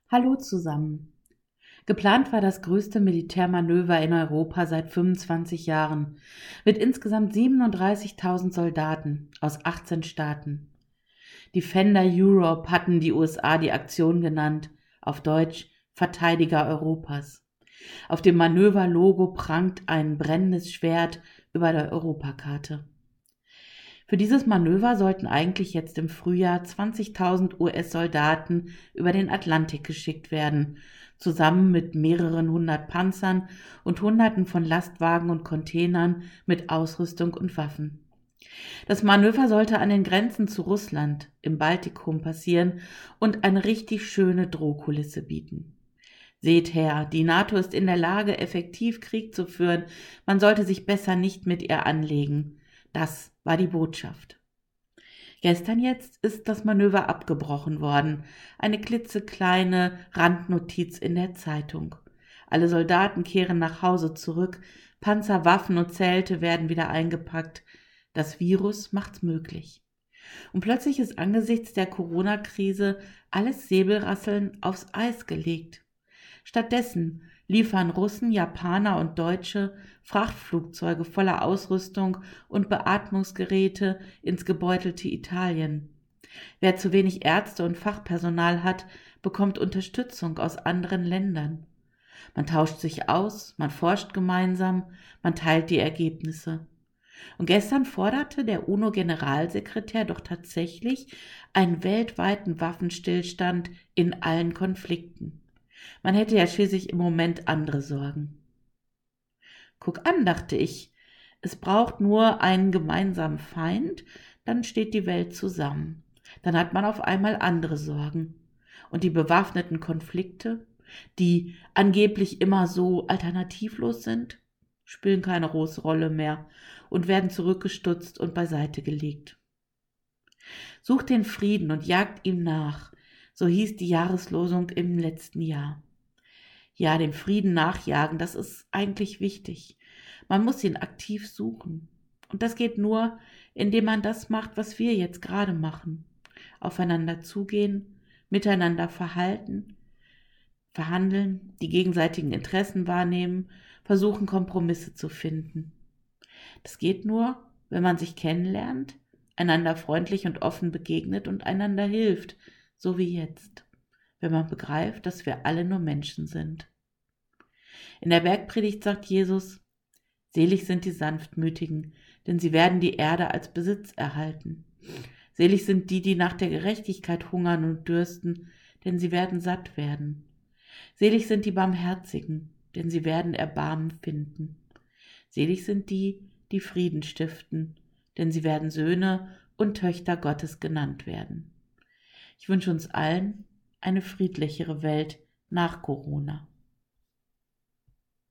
Hallo zusammen. Geplant war das größte Militärmanöver in Europa seit 25 Jahren mit insgesamt 37.000 Soldaten aus 18 Staaten. Defender Europe hatten die USA die Aktion genannt, auf Deutsch Verteidiger Europas. Auf dem Manöverlogo prangt ein brennendes Schwert über der Europakarte. Für dieses Manöver sollten eigentlich jetzt im Frühjahr 20.000 US-Soldaten über den Atlantik geschickt werden, zusammen mit mehreren hundert Panzern und Hunderten von Lastwagen und Containern mit Ausrüstung und Waffen. Das Manöver sollte an den Grenzen zu Russland im Baltikum passieren und eine richtig schöne Drohkulisse bieten. Seht her, die NATO ist in der Lage, effektiv Krieg zu führen, man sollte sich besser nicht mit ihr anlegen. Das war die Botschaft. Gestern jetzt ist das Manöver abgebrochen worden. Eine klitzekleine Randnotiz in der Zeitung. Alle Soldaten kehren nach Hause zurück, Panzer, Waffen und Zelte werden wieder eingepackt. Das Virus macht's möglich. Und plötzlich ist angesichts der Corona-Krise alles Säbelrasseln aufs Eis gelegt. Stattdessen liefern Russen, Japaner und Deutsche Frachtflugzeuge voller Ausrüstung und Beatmungsgeräte ins gebeutelte Italien. Wer zu wenig Ärzte und Fachpersonal hat, bekommt Unterstützung aus anderen Ländern. Man tauscht sich aus, man forscht gemeinsam, man teilt die Ergebnisse. Und gestern forderte der UNO-Generalsekretär doch tatsächlich einen weltweiten Waffenstillstand in allen Konflikten. Man hätte ja schließlich im Moment andere Sorgen. Guck an, dachte ich, es braucht nur einen gemeinsamen Feind, dann steht die Welt zusammen. Dann hat man auf einmal andere Sorgen. Und die bewaffneten Konflikte, die angeblich immer so alternativlos sind, spielen keine große Rolle mehr und werden zurückgestutzt und beiseite gelegt. Sucht den Frieden und jagt ihm nach, so hieß die Jahreslosung im letzten Jahr. Ja, dem Frieden nachjagen, das ist eigentlich wichtig. Man muss ihn aktiv suchen. Und das geht nur, indem man das macht, was wir jetzt gerade machen. Aufeinander zugehen, miteinander verhandeln, die gegenseitigen Interessen wahrnehmen, versuchen Kompromisse zu finden. Das geht nur, wenn man sich kennenlernt, einander freundlich und offen begegnet und einander hilft, so wie jetzt, wenn man begreift, dass wir alle nur Menschen sind. In der Bergpredigt sagt Jesus: Selig sind die Sanftmütigen, denn sie werden die Erde als Besitz erhalten. Selig sind die, die nach der Gerechtigkeit hungern und dürsten, denn sie werden satt werden. Selig sind die Barmherzigen, denn sie werden Erbarmen finden. Selig sind die, die Frieden stiften, denn sie werden Söhne und Töchter Gottes genannt werden. Ich wünsche uns allen eine friedlichere Welt nach Corona.